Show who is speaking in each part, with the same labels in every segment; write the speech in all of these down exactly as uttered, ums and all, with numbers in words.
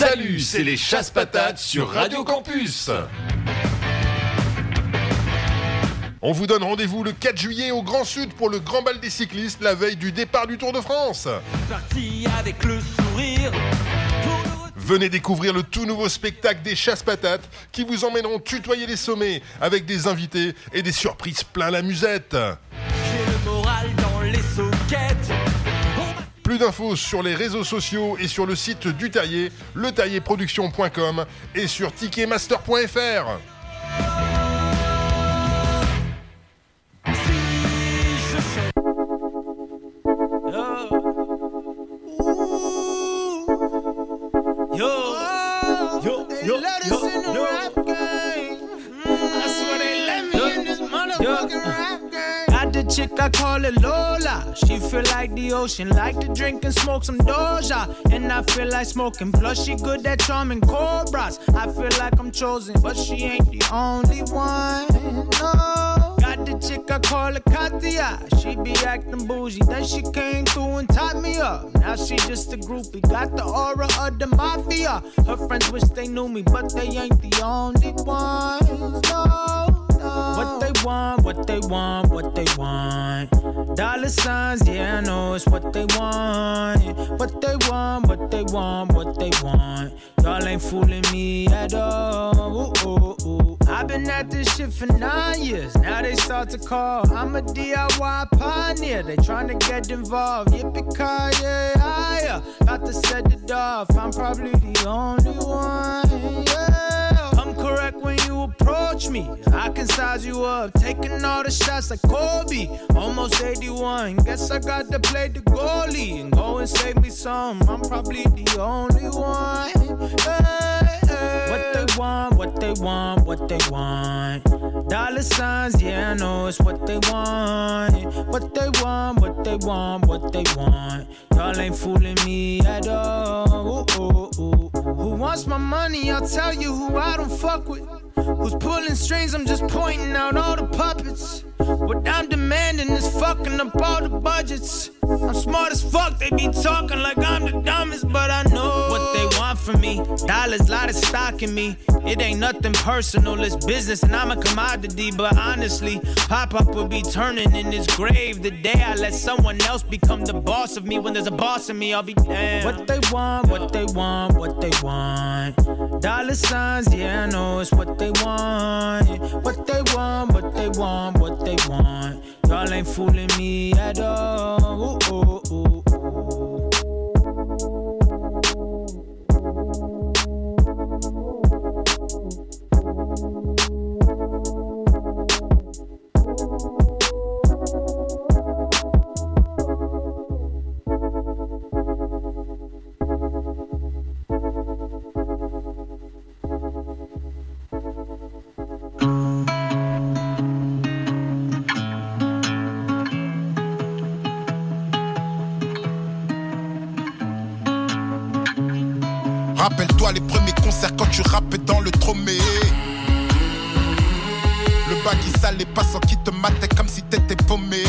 Speaker 1: Salut, c'est les Chasse-Patates sur Radio Campus. On vous donne rendez-vous le quatre juillet au Grand Sud pour le Grand Bal des cyclistes, la veille du départ du Tour de France.
Speaker 2: Parti avec le sourire.
Speaker 1: Venez découvrir le tout nouveau spectacle des Chasse-Patates qui vous emmèneront tutoyer les sommets avec des invités et des surprises plein la musette.
Speaker 2: J'ai le moral dans les soquettes.
Speaker 1: Plus d'infos sur les réseaux sociaux et sur le site du Terrier, le terrier production point com et sur ticketmaster point f r.
Speaker 2: Yo, yo, yo, yo, yo. I swear they let me in this motherfucking rap game. Got the chick, I call it Lola. She feel like the ocean, like to drink and smoke some Doja. And I feel like smoking, plus she good at charming cobras. I feel like I'm chosen, but she ain't the only one, no. Got the chick, I call her Katia. She be acting bougie, then she came through and tied me up. Now she just a groupie, got the aura of the mafia. Her friends wish they knew me, but they ain't the only ones, no, no. What they want, what they want, what they want. Dollar signs, yeah, I know it's what they want. What they want, what they want, what they want. Y'all ain't fooling me at all. Ooh, ooh, ooh. I've been at this shit for nine years. Now they start to call. I'm a D I Y pioneer. They tryna get involved. Yippee-ki-yay, yeah. Got to set it off. I'm probably the only one, yeah. I'm correct when you approach me. I can size you up. Taking all the shots like Kobe. Almost eighty-one. Guess I got to play the goalie and go and save me some. I'm probably the only one, yeah. What they want, what they want, what they want. Dollar signs, yeah, I know it's what they want. What they want, what they want, what they want. Y'all ain't fooling me at all. Ooh, ooh, ooh. Who wants my money? I'll tell you who I don't fuck with. Who's pulling strings? I'm just pointing out all the puppets. What I'm demanding is fucking up all the budgets. I'm smart as fuck, they be talking like I'm the dumbest, but I know what they want from me. Dollars, lot of stock in me. It ain't nothing personal, it's business and I'm a commodity. But honestly, Pop-Up will be turning in his grave the day I let someone else become the boss of me. When there's a boss in me, I'll be damned. What they want, what they want, what they want. Dollar signs, yeah, I know it's what they want. What they want, what they want, what they want. Y'all ain't fooling me at all. Ooh, ooh, ooh, ooh.
Speaker 3: Rappelle-toi les premiers concerts quand tu rappais dans le tromé. Le bas qui salait pas sans qui te matait comme si t'étais paumé.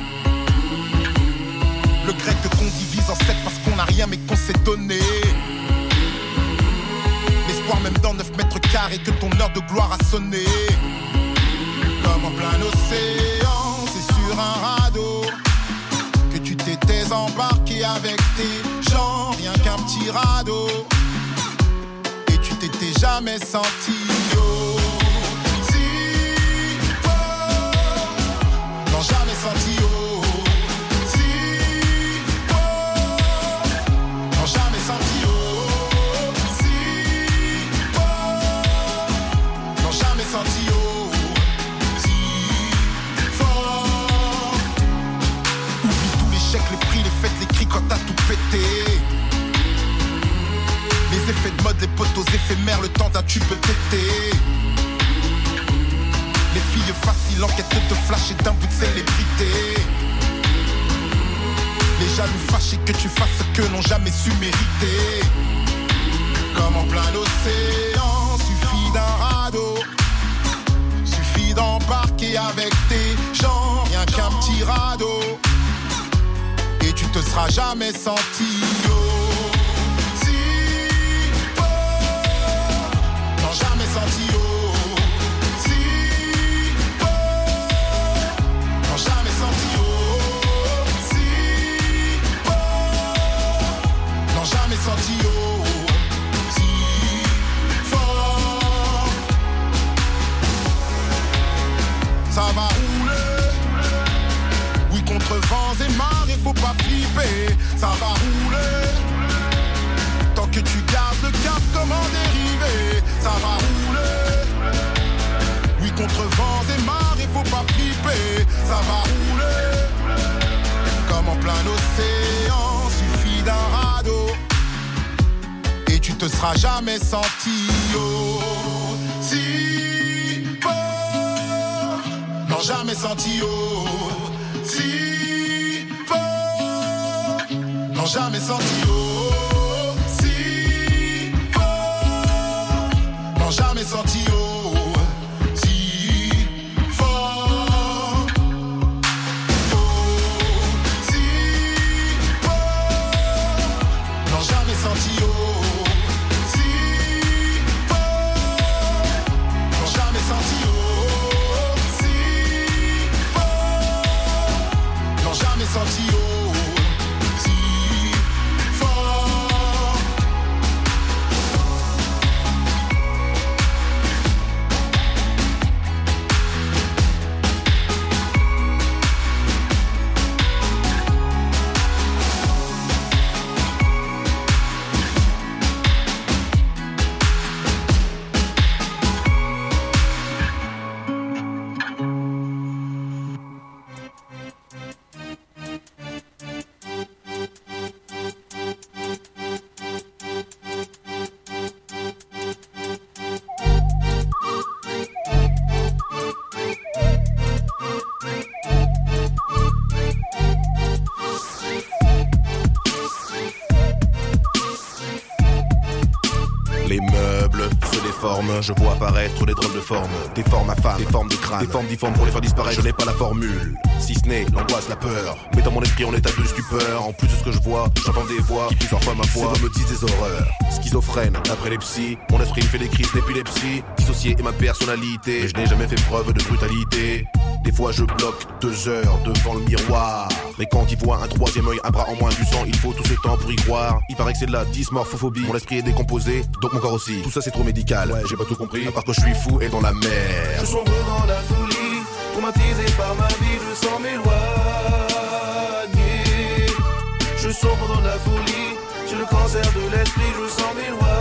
Speaker 3: Le grec qu'on divise en sept parce qu'on n'a rien mais qu'on s'est donné. L'espoir même dans neuf mètres carrés que ton heure de gloire a sonné. Comme en plein océan, c'est sur un radeau que tu t'étais embarqué avec tes gens, rien qu'un petit radeau. T'étais jamais senti oh, si oh, non jamais senti oh, si oh, non jamais senti oh, si oh, non jamais senti oh, si fort. Oublie tous les chèques, les prix, les fêtes, les cris quand t'as tout pété. Les effets de mode, les potos éphémères, le temps d'un tube tété. Les filles faciles en quête de flash et d'un bout de célébrité. Les jaloux fâchés que tu fasses ce que n'ont jamais su mériter. Comme en plein océan, suffit d'un radeau. Suffit d'embarquer avec tes gens, rien qu'un petit radeau. Et tu te seras jamais senti oh. pas flipper, ça va rouler. Tant que tu gardes le cap comme en dérivé, ça va rouler. Oui, contre vents et marées, faut pas flipper, ça va rouler. Comme en plein océan, suffit d'un radeau et tu te seras jamais senti aussi fort. Non, jamais senti aussi fort. Non, jamais senti aussi fort. Non, jamais senti aussi fort. Aussi fort. Non, jamais senti aussi senti aussi fort.
Speaker 4: Je vois apparaître des drôles de formes, des formes à femmes, des formes de crâne, des formes difformes pour les faire disparaître. Je n'ai pas la formule, si ce n'est l'angoisse, la peur. Mais dans mon esprit en état de stupeur. En plus de ce que je vois, j'entends des voix qui puissent parfois ma foi. Ces voix me disent des horreurs, schizophrène, d'après les psys. Mon esprit me fait des crises d'épilepsie, dissocié est ma personnalité. Mais je n'ai jamais fait preuve de brutalité. Des fois je bloque deux heures devant le miroir. Mais quand il voit un troisième œil, un bras en moins du sang, il faut tout ce temps pour y croire. Il paraît que c'est de la dysmorphophobie. Mon esprit est décomposé, donc mon corps aussi. Tout ça c'est trop médical, ouais j'ai pas tout compris. À part que je suis fou et dans la mer.
Speaker 5: Je sombre dans la folie, traumatisé par ma vie, je sens m'éloigner. Je sombre dans la folie, j'ai le cancer de l'esprit, je sens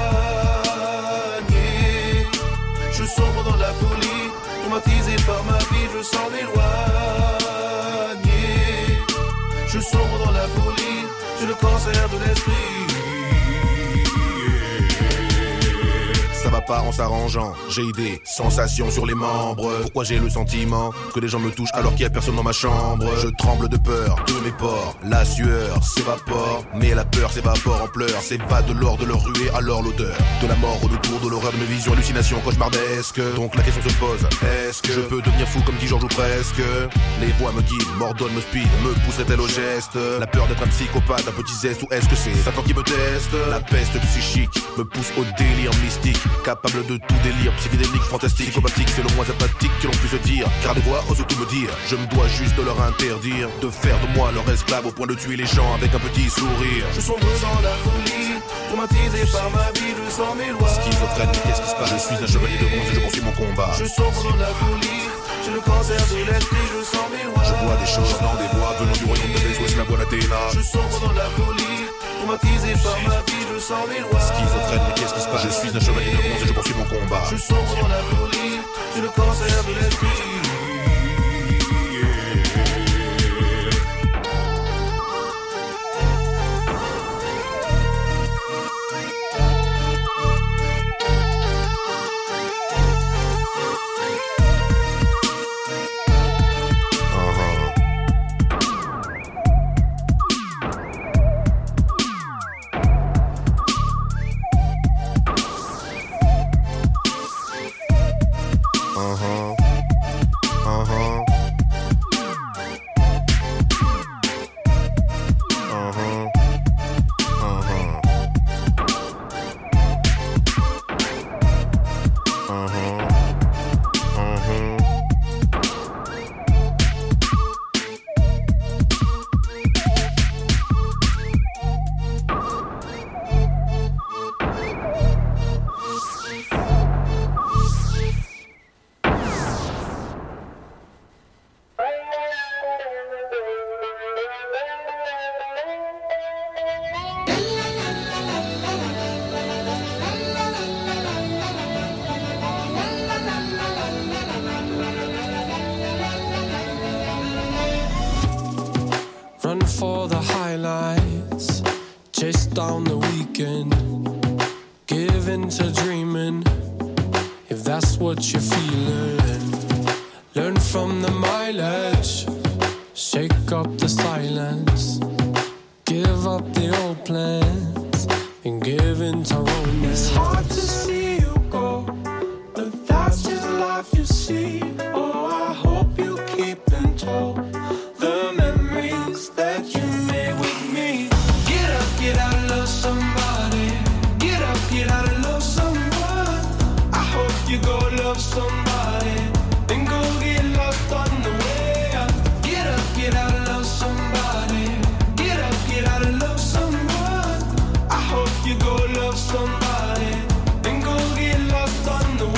Speaker 5: m'éloigner. Je sombre dans la folie, traumatisé par ma vie, je sens m'éloigner. Je sombre dans la folie, j'ai le cancer de l'esprit.
Speaker 4: Ça va pas en s'arrangeant, j'ai des sensations sur les membres. Pourquoi j'ai le sentiment que les gens me touchent alors qu'il y a personne dans ma chambre? Je tremble de peur, de mes pores, la sueur s'évapore. Mais la peur s'évapore en pleurs, s'évade de l'or de leur ruée, alors l'odeur de la mort autour de l'horreur de mes visions, hallucinations, cauchemardesques. Donc la question se pose, est-ce que je peux devenir fou comme dit Georges ou presque? Les voix me guident, m'ordonnent, me speed, me pousseraient-elles au geste? La peur d'être un psychopathe, un petit zeste, ou est-ce que c'est Satan qui me teste? La peste psychique me pousse au délire mystique, capable de tout délire, psychédélique, fantastique, psychopathique, c'est le moins apathique que l'on puisse dire. Car les voix osent tout me dire, je me dois juste de leur interdire de faire de moi leur esclave au point de tuer les gens avec un petit sourire.
Speaker 5: Je sombre dans la folie, traumatisé par ma vie, je sens m'éloigner.
Speaker 4: Schizophrène, qu'est-ce qui se passe? Je suis un chevalier de bronze et je poursuis mon combat.
Speaker 5: Je sombre dans la folie, j'ai le cancer de l'esprit, je sens m'éloigner.
Speaker 4: Je vois des choses, non des voix venant du royaume de Bezos, c'est la voix d'Athéna.
Speaker 5: Je sombre dans la folie, traumatisé par ma vie, je sens m'éloigner.
Speaker 4: Schizophrène, mais qu'est-ce qui se passe? Je suis un chevalier de bronze et je poursuis mon combat.
Speaker 5: Je sombre dans la folie, j'ai le cancer de l'esprit.
Speaker 6: highlights, chase down the weekend, give into dreaming, if that's what you're feeling. Learn from the mileage, shake up the silence, give up the old plans, and give into romance. It's hard to see you go, but that's just life you see. Oh, I hope you keep in tow the memories that you made with me. Get up, get out and love somebody. Get up, get out and love someone. I hope you go love somebody, then go get lost on the way. Get up, get out and love somebody. Get up, get out and love someone. I hope you go love somebody, then go get lost on the way.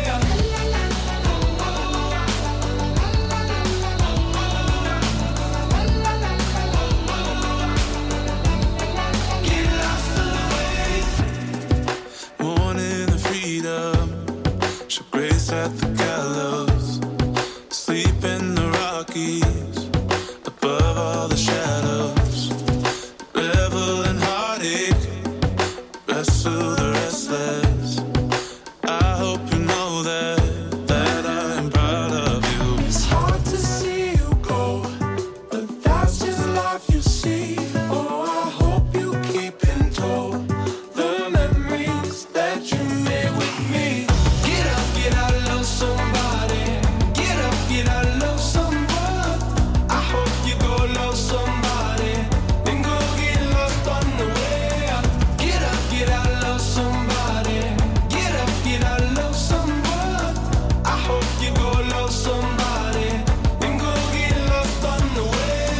Speaker 6: At the gallows, sleep in the Rockies, above all the shadows, revel in heartache, wrestle the restless. I hope you know that, that I am proud of you. It's hard to see you go, but that's just life you see. Oh, I hope you keep in tow the memories that you made with me. Get up, get out and love somebody. Get up, get out and love someone. I hope you go love somebody, then go get lost on the way. Get up, get out and love somebody. Get up, get out and love someone. I hope you go love somebody, then go get lost on the way.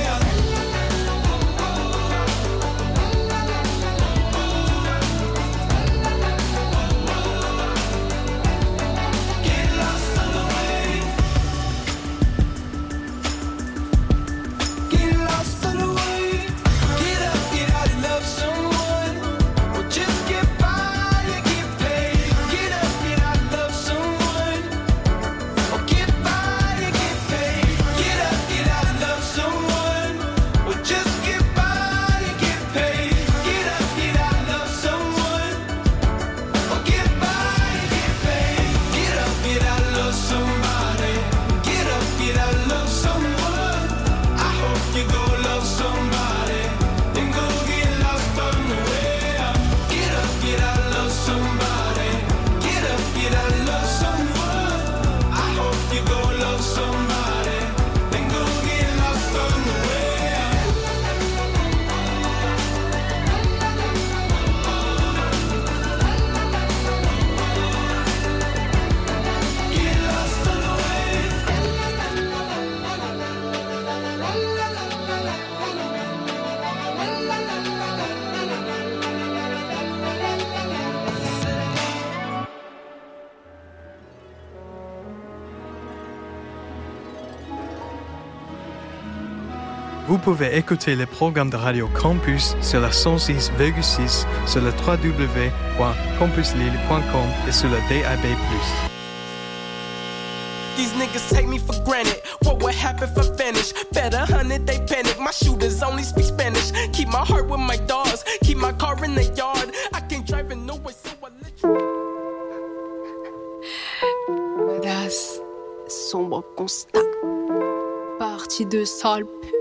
Speaker 6: Get lost on the way. Get lost on the way. Get up, get out and love someone. Or just get by, you get paid. Get up, get out and love someone. Or get by, you get paid. Get up, get out and love someone. Or just get by, you get paid. Get up, get out and love someone. Or get by, you get paid. Get up, get out and love somebody. Get up, get out and love someone. I hope you go love somebody, then go get lost on the way. Get up, get out and love somebody. Get up, get out and love someone. I hope you go love somebody, then go get lost on the way. Get lost on the way.
Speaker 7: Vous pouvez écouter les programmes de Radio Campus sur la cent six virgule six, sur le w w w point campus lille point com et sur le D A B plus.
Speaker 8: These niggas take me for granted. What would happen if I vanish? Bet a hundred they panic. My shooters only speak Spanish. Keep my heart with my dogs. Keep my car in the yard. I can't drive in no way, so I let you.
Speaker 9: Audace, sombre constat. Partie de sale pute.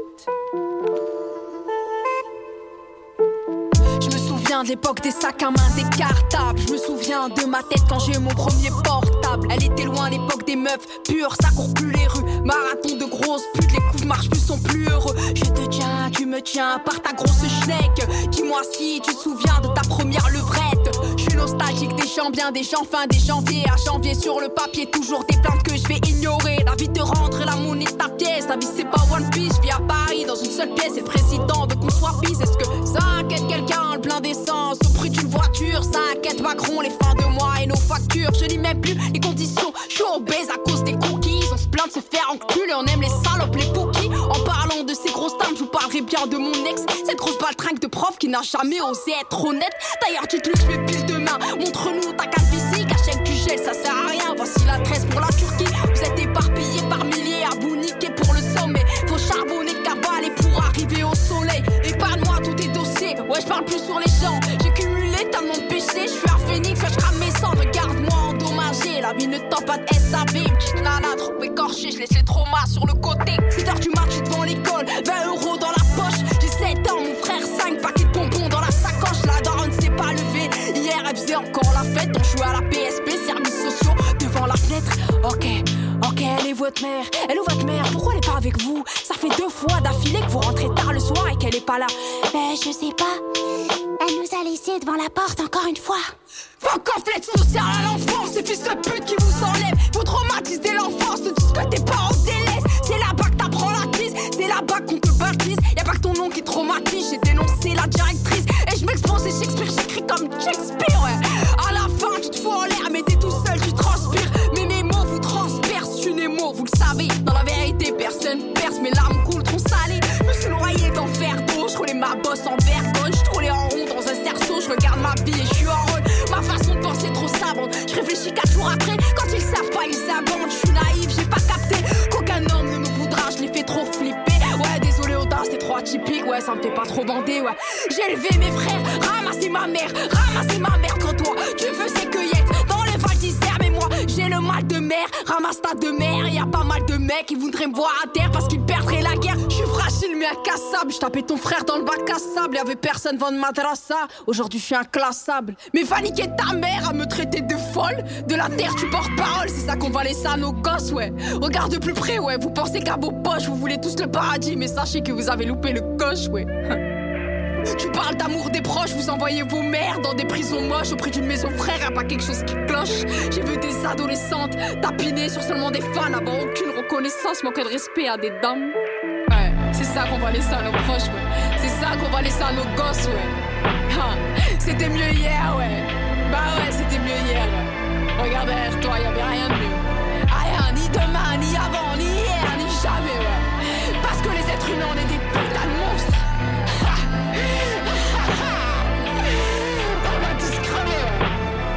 Speaker 9: Je me souviens de l'époque des sacs à main décartables. Je me souviens de ma tête quand j'ai eu mon premier portable. Elle était loin l'époque des meufs pures, ça court plus les rues. Marathon de grosses putes, les coups de marche plus sont plus heureux. Je te tiens, tu me tiens par ta grosse schneck. Dis-moi si tu te souviens de ta première levrette. Je suis nostalgique des gens bien, des gens fins, des janvier à janvier. Sur le papier, toujours des plaintes que je vais ignorer. La vie te rentre, la monnaie de ta pièce. La vie c'est pas One Piece, je vis à Paris dans une seule pièce. Et le président veut qu'on soit pisse. Est-ce que ça inquiète quelqu'un, le plein d'essence au prix d'une voiture? Ça inquiète Macron, les fins de mois et nos factures. Je lis même plus les conditions, je suis obèse à cause des cookies. On se plaint de se faire enculer, on aime les salopes, les pookies. En parlant de ces grosses dames, je vous parlerai bien de mon ex. Cette grosse baltringue de prof qui n'a jamais osé être honnête. D'ailleurs tu te luches mes piles de main. Montre-nous ta carte physique, achète du gel, ça sert à rien. Voici l'adresse pour la Turquie. Vous êtes éparpillés par milliers à vous niquer pour le sommet. Faut charbonner, cavaler pour arriver au soleil. Épargne parle plus sur les gens. J'ai cumulé tellement de péchés, je suis un phénix, je crame mes cendres. Regarde-moi endommagé, la vie ne tend pas de S A V. Petite nana trop écorchée, je laisse les traumas sur le côté. sept heures du mat, je suis devant l'école, vingt euros dans la poche. J'ai sept ans, mon frère cinq paquets de bonbons dans la sacoche. La daronne s'est pas levée, hier elle faisait encore la fête. On jouait à la P S P, services sociaux, devant la fenêtre. Ok, ok, elle est votre mère, elle est votre mère, pourquoi elle est pas avec vous? Ça fait deux fois d'affilée que vous rentrez tard le soir et qu'elle est pas là.
Speaker 10: Ben je sais pas, elle nous a laissé devant la porte encore une fois.
Speaker 9: Fuck off l'aide sociale à l'enfance, ces fils de pute qui vous enlèvent, vous traumatisent dès l'enfance, de tout ce que tes parents délaissent. C'est là-bas que t'apprends la crise, c'est là-bas qu'on te baptise. Y'a pas que ton nom qui traumatise, j'ai dénoncé la directrice. Et je m'expose et Shakespeare, j'écris comme Shakespeare, ouais. À la fin tu te fous en l'air, mais t'es tout seul, tu transpires. Mais mes mots vous transpercent, une émo, vous le savez. Dans la vérité, personne perce, mes larmes coulent trop salées. Je me suis noyé dans le verre d'eau, je roulais ma bosse en vergogne. Je roulais en rond dans un cerceau, je regarde ma vie et je suis en rôle. Ma façon de penser trop savante, je réfléchis quatre jours après. Quand ils savent pas, ils abondent. Je suis naïf, j'ai pas capté qu'aucun homme ne me voudra, je les fais trop flipper. Ouais, désolé audace, c'était trop atypique, ouais, ça me fait pas trop bander, ouais. J'ai élevé mes frères, ramassé ma mère, ramassé ma mère quand toi, tu faisais cueillette dans le Val d'Isère. Mais moi, j'ai le mal de mer, ramasse ta de mer. Y'a pas mal de mecs qui voudraient me voir à terre parce qu'ils perdraient la guerre. Je suis fragile mais incassable, je tapais ton frère dans le bac à sable. Y'avait personne devant de madrassa, aujourd'hui je suis inclassable. Mais va niquer ta mère à me traiter de folle. De la terre tu portes parole, c'est ça qu'on va laisser à nos gosses, ouais. Regarde de plus près, ouais, vous pensez qu'à vos poches vous voulez tous le paradis, mais sachez que vous avez loupé le coche, ouais. Tu parles d'amour des proches, vous envoyez vos mères dans des prisons moches. Auprès d'une maison frère, y'a pas quelque chose qui cloche. J'ai vu des adolescentes tapiner sur seulement des fans, avant aucune reconnaissance, manque de respect à des dames. Ouais, c'est ça qu'on va laisser à nos proches, ouais. C'est ça qu'on va laisser à nos gosses, ouais. Ha, c'était mieux hier, ouais. Bah ouais, c'était mieux hier, ouais. Regarde derrière toi, y'avait rien de mieux. Rien, ni demain, ni avant, ni hier, ni jamais, ouais. Parce que les êtres humains, on est des putains de monstres. On va tous crever, ouais.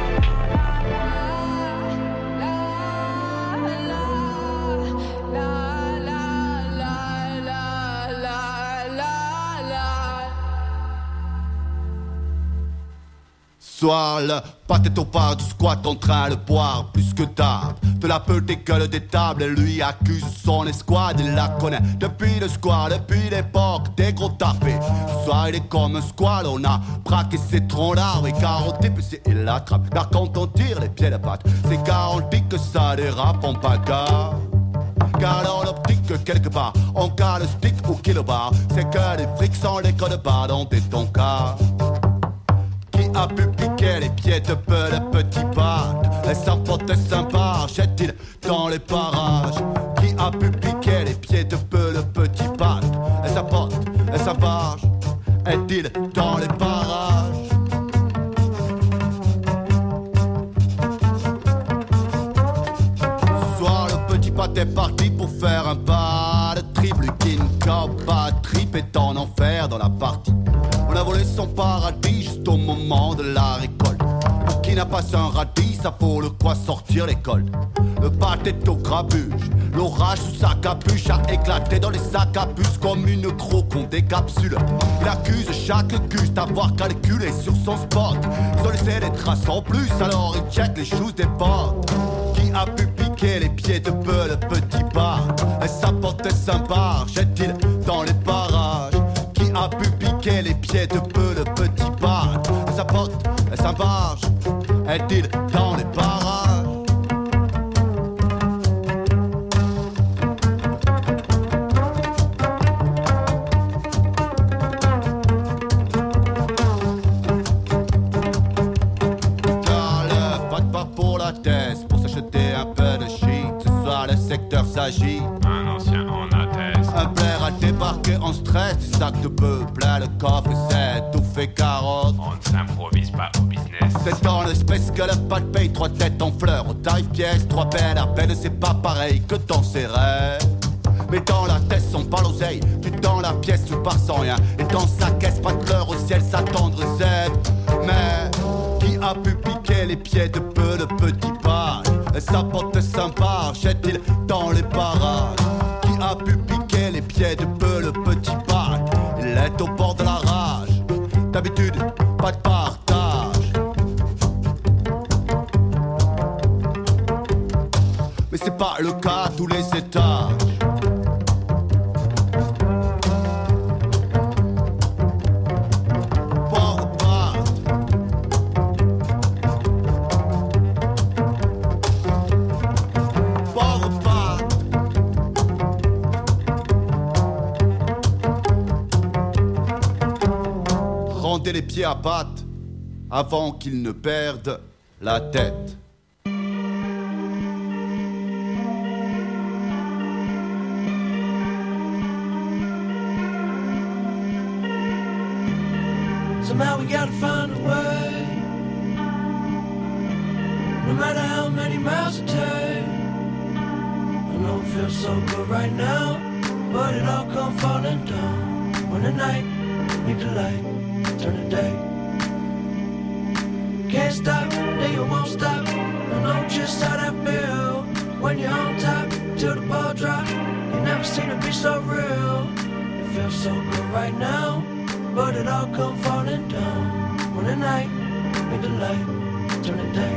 Speaker 11: Soir, le pâté au bar du squat en train de boire plus que tard. De la petite gueule des tables, lui accuse son escouade. Il la connaît depuis le squat, depuis l'époque des gros tapés. Ce soir il est comme un squal, on a braqué ses troncs d'arbres et caroté, puis c'est il l'attrape. Car quand on tire les pieds de patte, c'est garanti que ça dérape en bagarre. Car dans l'optique quelque part, on cale le stick au kilobar. C'est que les frics sont les codes barres dans des toncas. Qui a pu piquer les pieds de peu de petits pas? Et sa pote est sympa, jette-t-il dans les parages? Qui a pu piquer les pieds de peu de petits pas? Et sa pote est sympa, est-il dans les parages? Ce soir le petit pâté est parti pour faire un pas de triple. King pas trip est en enfer dans la partie. On a volé son paradis juste au moment de la récolte. Pour qui n'a pas un radis, ça vaut le quoi sortir l'école. Le pâté est au grabuge, l'orage sous sa capuche a éclaté dans les sacs à puce comme une croque qu'on décapsule. Il accuse chaque gus d'avoir calculé sur son spot. Ils ont laissé des traces en plus, alors il check les choses des potes. Qui a pu piquer les pieds de peu le petit bar? Et sa porte est sympa, jette-t-il dans les parages? Qui a pu piquer les pieds de peu le petit bar? Et sa porte est sympa, est-il dans les parages? Car le pas de part pour la thèse, pour s'acheter un peu de shit. Ce soir le secteur s'agit.
Speaker 12: Un ancien en atteste.
Speaker 11: Un plaire a débarqué en stress, du sac de bœuf plein le coffre et c'est tout fait carotte.
Speaker 12: On ne s'improvise pas au business.
Speaker 11: C'est dans l'espèce que le pâte paye trois têtes en fleurs. Au tarif pièce, trois peines à peine, c'est pas pareil que dans ses rêves. Mais dans la tête son pas l'oseille, tu dans la pièce tu pars sans rien. Et dans sa caisse pas de fleurs au ciel, sa tendre zèbre. Mais qui a pu piquer les pieds de peu le petit pas? Et sa porte sympa, jette-t-il dans les parages? Qui a pu piquer les pieds de peu le petit pas? Il est au bord de la rage. D'habitude, pas de partage. Mais c'est pas le cas à tous les étages. Les pieds à pattes avant qu'ils ne perdent la tête.
Speaker 13: Somehow we gotta find a way, no matter how many miles it takes. I know it feels so good right now, but it all come falling down when the night meet the light. Turn the day. Can't stop, then you won't stop. I know just how that feel when you're on top till the ball drop. You never seen it be so real. It feels so good right now, but it all come falling down when the night meet the light. Turn the day.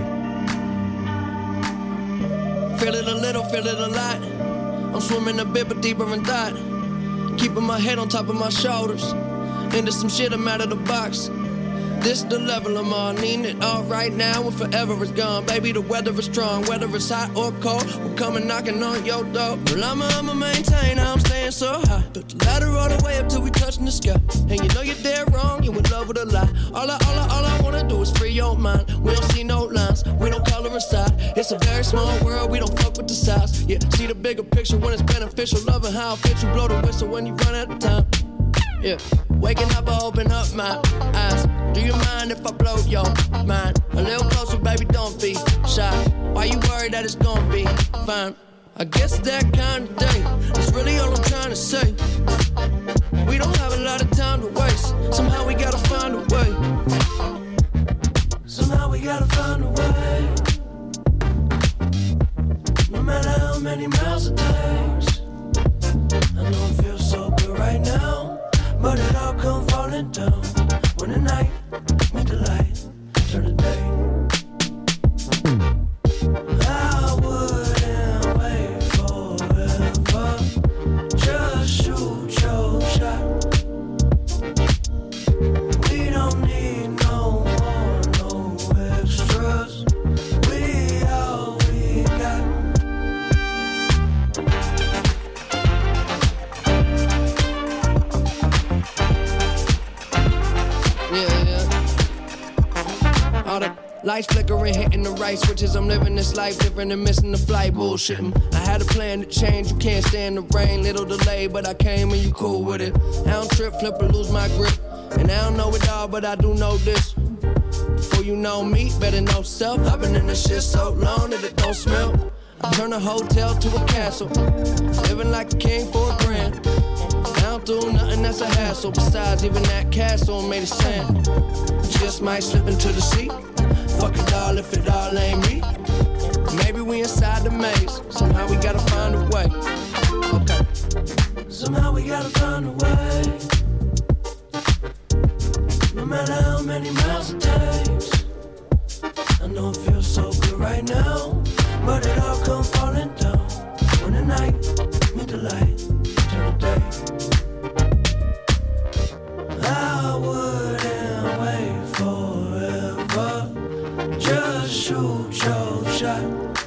Speaker 14: Feel it a little, feel it a lot. I'm swimming a bit, but deeper in thought. Keeping my head on top of my shoulders. Into some shit, I'm out of the box. This the level I'm on, needing it all right now and forever is gone. Baby, the weather is strong, whether it's hot or cold, we're coming knocking on your door. Well, I'ma, I'ma maintain, I'm staying so high. Built the ladder all the way up till we touching the sky. And you know you're dead wrong, you in love with a lie. All I, all I, all I wanna do is free your mind. We don't see no lines, we don't color inside. It's a very small world, we don't fuck with the size. Yeah, see the bigger picture when it's beneficial. Loving how it fits you, blow the whistle when you run out of time. Yeah, waking up, I open up my eyes. Do you mind if I blow your mind? A little closer, baby, don't be shy. Why you worried that it's gonna be fine? I guess that kind of day, that's really all I'm trying to say. We don't have a lot of time to waste. Somehow we gotta find a way.
Speaker 13: Somehow we gotta find a way. No matter how many miles it takes. I know it feels so good right now, but it all come falling down when the night meet the light, turn the day. I wouldn't wait forever, just shoot your shot. We don't need no more, no extras. We all we got.
Speaker 14: All the lights flickering, hitting the right switches. I'm living this life different and missing the flight, bullshitting. I had a plan to change, you can't stand the rain. Little delay, but I came and you cool with it. I don't trip, flip, or lose my grip. And I don't know it all, but I do know this. Before you know me, better know self. I've been in this shit so long that it don't smell. I turn a hotel to a castle. Living like a king for a grand. I don't do nothing that's a hassle. Besides, even that castle made of sand. Just might slip into the sea. Fuck it all if it all ain't me. Maybe we inside the maze. Somehow we gotta find a way. Okay.
Speaker 13: Somehow we gotta find a way. No matter how many miles it takes. I know it feels so good right now, but it all come falling down when the night meet the light, turn the day. I wouldn't wait forever, just shoot your shot.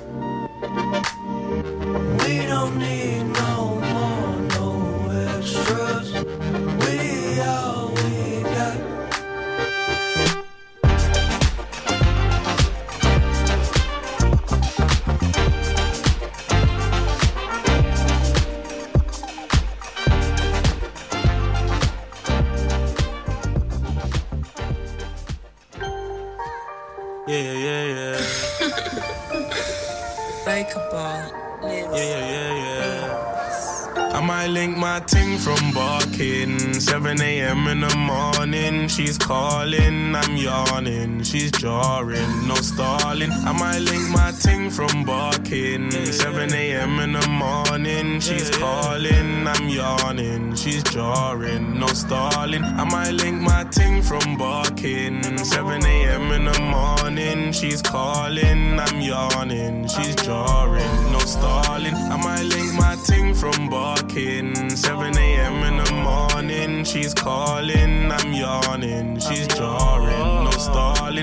Speaker 13: We don't need no more, no extras. We all we got.
Speaker 5: Yeah, yeah, yeah.
Speaker 15: Bakerball.
Speaker 5: Yeah, yeah, yeah, yeah. I might link my ting from barking. seven a.m. in the morning.
Speaker 15: morning, she's calling, I'm yawning, she's jarring, no stalling. I might link my ting from barking. seven a.m. in the morning, she's calling, I'm yawning, she's jarring, no stalling. I might link my ting from barking. seven a.m. in the morning, she's calling, I'm yawning, she's jarring, no stalling. I might link my ting from barking. seven a.m. in the morning, she's calling, I'm yawning, she's jarring, no stalling.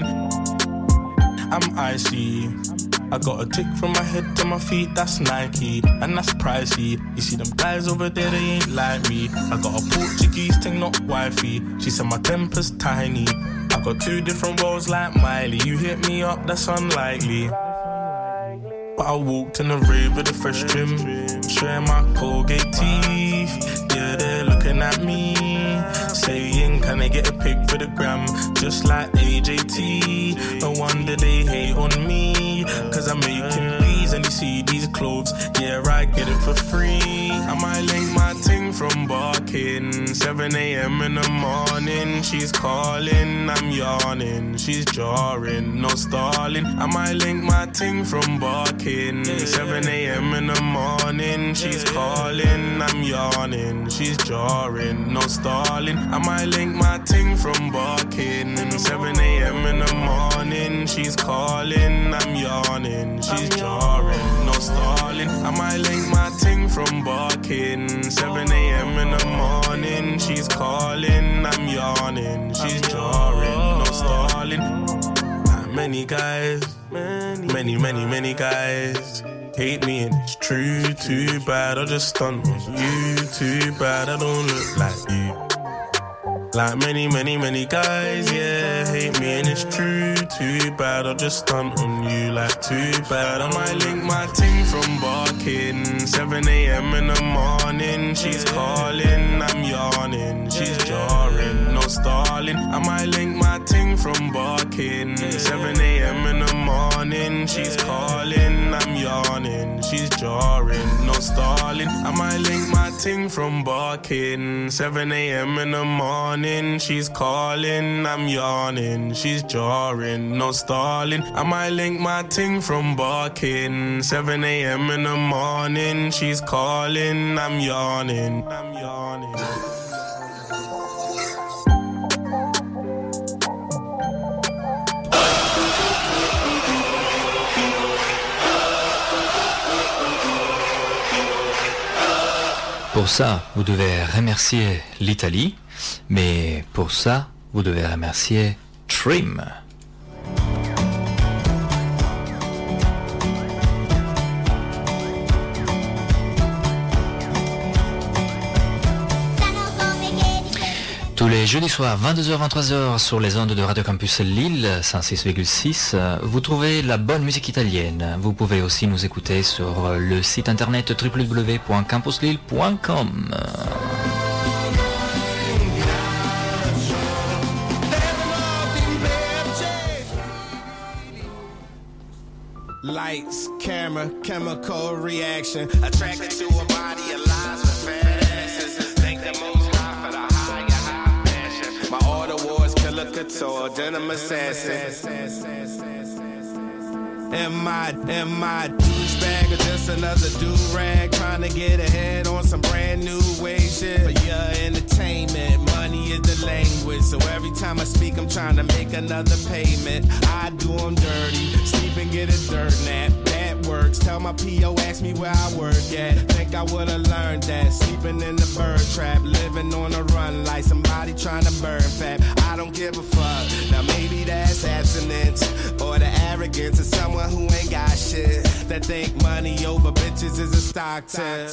Speaker 15: I'm icy, I got a tick from my head to my feet, that's Nike, and that's pricey. You see them guys over there, they ain't like me. I got a Portuguese thing, not wifey. She said my temper's tiny. I got two different roles like Miley. You hit me up, that's unlikely. But I walked in the rave with a fresh trim, showing my Colgate teeth. Yeah, they're looking at me, saying, can I get a pic for the gram? Just like A J T. No wonder they hate on me, cause I'm making these and you see these clothes. Yeah, I get it for free. I might link my ting from barking. seven a.m. in the morning, she's calling, I'm yawning, she's jarring, no stalling. I might link my ting from barking. seven a.m. in the morning, she's calling, I'm yawning, she's jarring, no stalling. I might link my ting from barking. seven a.m. in the morning, she's calling, I'm yawning, she's jarring, no stalling. I might link my ting from barking. seven a.m. in the morning, she's calling, I'm yawning, she's jarring, no stalling. Many guys, many, many, many guys hate me and it's true, too bad I just stunt on you, too bad I don't look like you. Like many, many, many guys, yeah, hate me and it's true, too bad I just stunt on you, like too bad. I might link my ting from barking. seven a.m. in the morning, she's calling, I'm yawning, she's jarring, no stalling. I might link my ting from barking. seven a.m. in the morning, she's calling, I'm yawning, she's jarring, no stalling. I might link my ting from barking. seven a.m. in the morning, she's calling, I'm yawning, she's jarring, no stalling. I might link my ting from barking. seven a.m. in the morning, she's calling, I'm yawning, I'm yawning.
Speaker 16: Pour ça, vous devez remercier l'Italie, mais pour ça, vous devez remercier Trim. Tous les jeudis soirs, vingt-deux heures vingt-trois heures sur les ondes de Radio Campus Lille, cent six virgule six, vous trouvez la bonne musique italienne. Vous pouvez aussi nous écouter sur le site internet w w w point campus lille point com.
Speaker 17: Lights, camera, chemical reaction, attracted to a body of lies with fantasies. Think the moves high for the higher high passion. My order was killer couture, denim assassin. Am I, am I douchebag or just another do-rag trying to get ahead on some brand new wave shit? For your entertainment, money is the language. So every time I speak, I'm trying to make another payment. I do them dirty, sleep and get a dirt nap. That works, tell my P O, ask me where I work at. Think I would've learned that, sleeping in the bird trap, living on a run like somebody trying to burn fat. I don't give a fuck, now maybe that's abstinence, or the arrogance of someone who ain't got shit, that think money over bitches is a stock tip.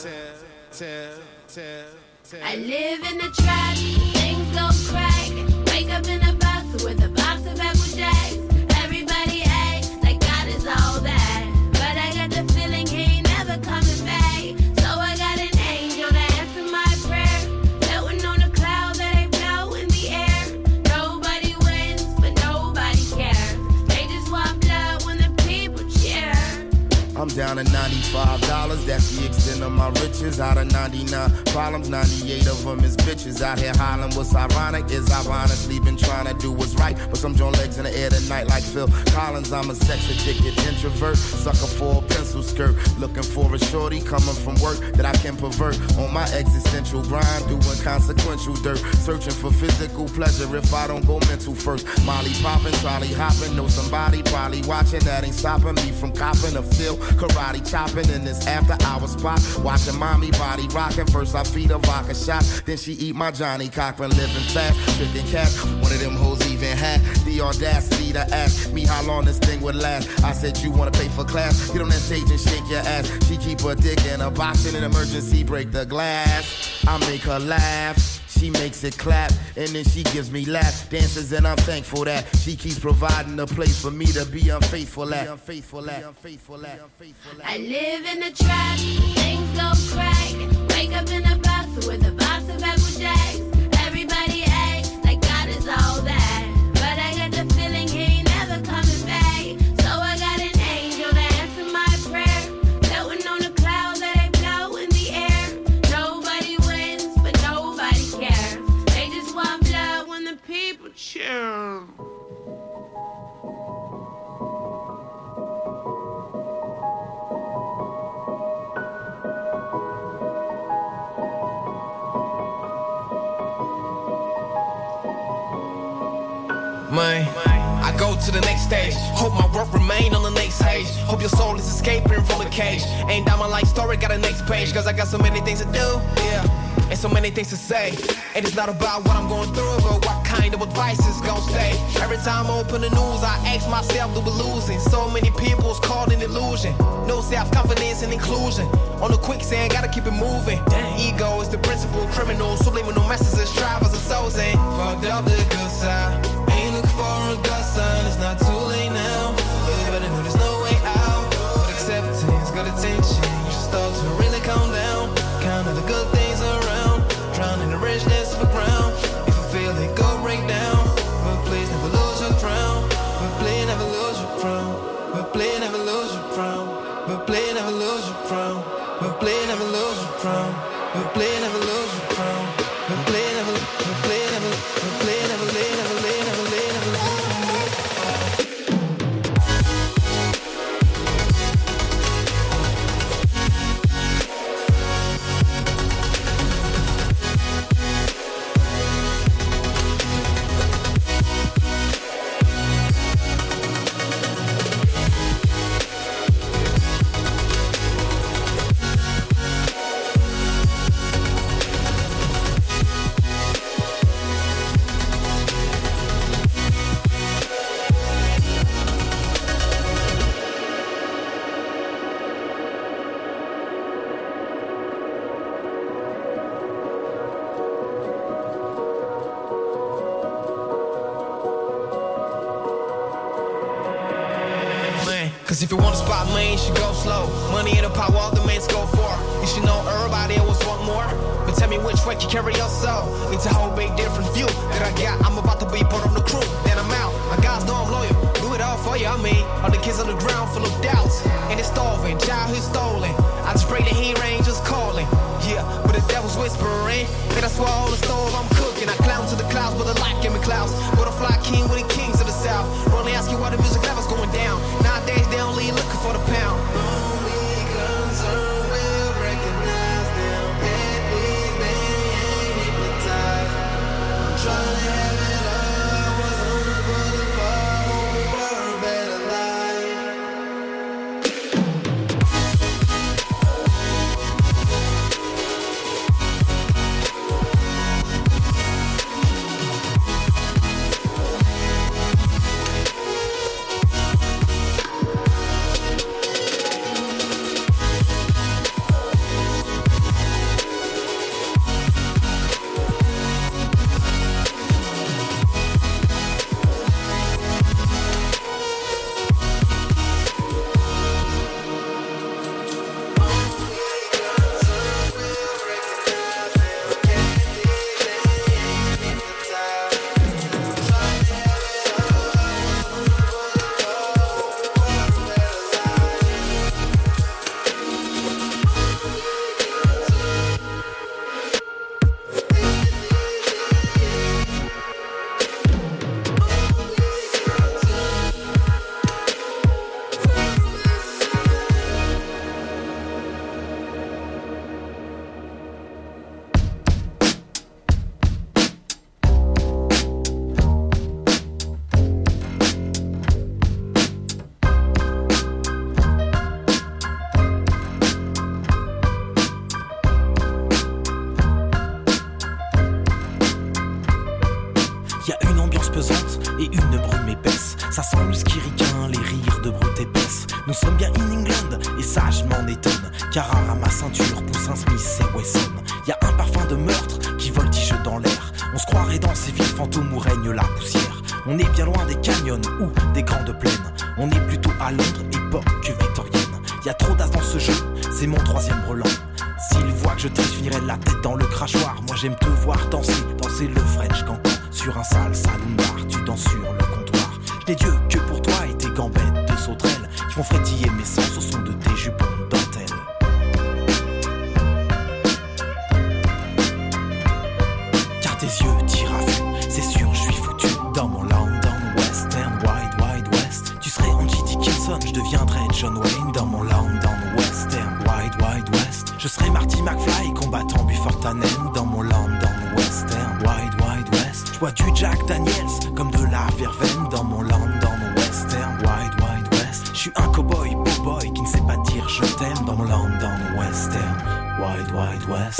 Speaker 18: I live in the trap, things go crack. Wake up in a box with a box of Apple Jacks. Everybody acts like God is all that, but I got the feeling he ain't never coming back. So I got an angel to answer my prayer, floating on a cloud that ain't blow in the air. Nobody wins, but nobody cares. They just want blood when the people cheer.
Speaker 17: I'm
Speaker 19: down to ninety-five dollars. That's the extent of my riches. Out of ninety-nine problems, ninety-eight of them is bitches. Out here hollering. What's ironic is I've honestly been trying to do what's right, but some joint legs in the air tonight like Phil Collins. I'm a sex addicted introvert, sucker for a pencil skirt, looking for a shorty coming from work that I can pervert. On my existential grind, doing consequential dirt, searching for physical pleasure if I don't go mental first. Molly popping, trolley hopping, know somebody probably watching that ain't stopping me from copping a feel. Karate chopping in this after hour spot, watching mommy body rocking. First I feed her vodka shot, then she eat my Johnny Cochran. Living fast, tricking cash. One of them hoes even had the audacity to ask me how long this thing would last. I said, you wanna pay for class? Get on that stage and shake your ass. She keep her dick in a box in an emergency, break the glass. I make her laugh, she makes it clap, and then she gives me lap dances, and I'm thankful that she keeps providing a place for me to be unfaithful at. Unfaithful at. Unfaithful at.
Speaker 18: I live in a trap, things go crack. Wake up in a box with a box of apple jacks. Everybody act like God is all that, but I got the feeling he ain't never coming back. So I got an angel to answer my prayer, floating on a cloud that I blow in the air. Nobody wins, but nobody cares. They just want blood when the people cheer.
Speaker 20: Man, I go to the next stage. Hope my work remain on the next page. Hope your soul is escaping from the cage. Ain't down my life story, got a next page. Cause I got so many things to do, yeah, and so many things to say. And it's not about what I'm going through, but what kind of advice is gonna stay. Every time I open the news, I ask myself, do we losing? So many people's caught in illusion. No self-confidence and inclusion. On the quicksand, gotta keep it moving. Damn. Ego is the principal criminal. Subliminal messages, drivers and souls ain't fucked up the good side. Ain't looking for a God sign, it's not too late now. You better know there's no way out. But acceptance, good attention, you should start to really calm down. Count all the good things around, drown in the richness of the ground. If you feel it, go break down. But please never lose your crown. But please never lose your crown. But please never lose your crown. But please never lose your crown. But please never lose your crown. But please never lose your crown. But please never, but please never, but please never, never, never, never, never, never. Cause if you want a spot, man, you should go slow. Money and the power, all the men go for. You should know everybody always want more. But tell me which way you carry your soul. It's a whole big different view that I got. I'm about to be part of the crew, then I'm out. My guys know I'm loyal, do it all for you, I mean. All the kids on the ground full of doubts, and it's starving, childhood stolen. I just pray the heat ranger's calling. Yeah, but the devil's whispering. And that's why all the stove I'm cooking. I clown to the clouds, but the light give me clouds. Butterfly king with the kings of the south. Only ask you why the music level's going down. Nowadays they only looking for the pound. Only concern will recognize them. That big they ain't hypnotized. I'm trying to have it all. Was on the boulevard, hoping for a better life.
Speaker 21: ambiance pesante et une brume épaisse. Ça sent le whisky ricain, les rires de brute épaisse. Nous sommes bien in England et ça je m'en étonne. Car à ma ceinture pousse un Smith et Wesson. Y'a un parfum de meurtre qui voltige dans l'air. On se croirait dans ces villes fantômes où règne la poussière. On est bien loin des canyons ou des grandes plaines. On est plutôt à Londres, époque victorienne. Y'a trop d'as dans ce jeu, c'est mon troisième brelan. S'ils voient que je triche, je finirai la tête dans le crachoir. Moi j'aime te voir danser, danser le French cancan. Sur un sale saloon bar, tu danses sur le comptoir. Je n'ai Dieu que pour toi et tes gambettes de sauterelles qui font frétiller mes sens au son de tes jupons de dentelle. Car tes yeux tirent à vue, c'est sûr je suis foutu. Dans mon London Western, Wide Wide West. Tu serais Angie Dickinson, je deviendrais John Wayne. Dans mon London Western, Wide Wide West. Je serais Marty McFly, combattant Buford Tannen. Dans mon London Western, Wide Wide West. Je bois du Jack Daniels, comme de la verveine. Dans mon London Western, Wide Wide West. Je suis un cowboy, beau boy, qui ne sait pas dire je t'aime. Dans mon London Western, Wide Wide West.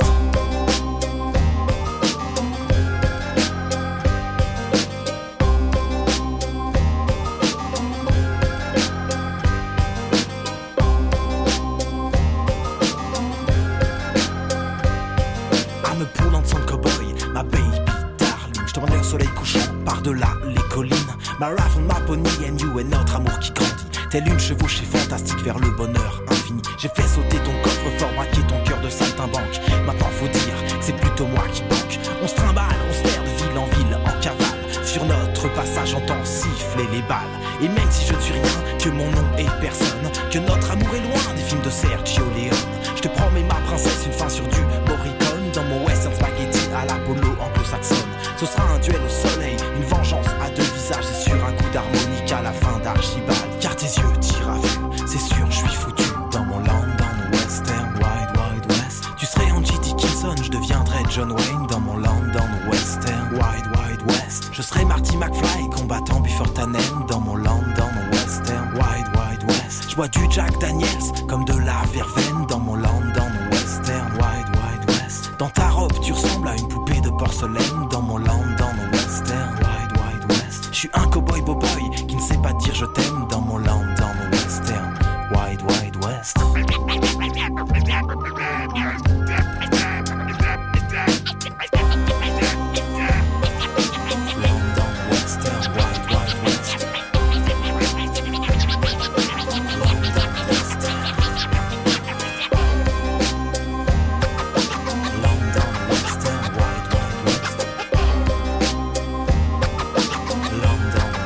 Speaker 21: Par-delà les collines, ma rafle, ma pony and you et notre amour qui grandit. Telle une chevauchée fantastique vers le bonheur infini. J'ai fait sauter ton coffre-fort, braquer ton cœur de saltimbanque. Maintenant faut dire, c'est plutôt moi qui banque. On se trimballe, on se perd de ville en ville en cavale. Sur notre passage, j'entends siffler les balles. Et même si je ne suis rien, que mon nom est personne, que notre amour est loin des films de Sergio Leone. Je te promets ma princesse, une fin sur du Morricone. Dans mon western spaghetti à l'Apollo anglo-saxonne. Ce sera un duel au soleil, une vengeance à deux visages. Et sur un coup d'harmonica à la fin d'Archibald. Car tes yeux tirent à vue, c'est sûr je suis foutu. Dans mon London Western, Wide Wide West. Tu serais Angie Dickinson, je deviendrais John Wayne. Dans mon London Western, Wide Wide West. Je serais Marty McFly, combattant Buford Tannen. Dans mon London Western, Wide Wide West. Je bois du Jack Daniels, comme de la verveine. Dans mon London Western, Wide Wide West. Dans ta robe tu ressembles à une poupée de porcelaine. Dans mon London Western, Wide Wide West. Je suis un cowboy beau boy qui ne sait pas dire je t'aime. Dans mon London Western, Wide Wide West. London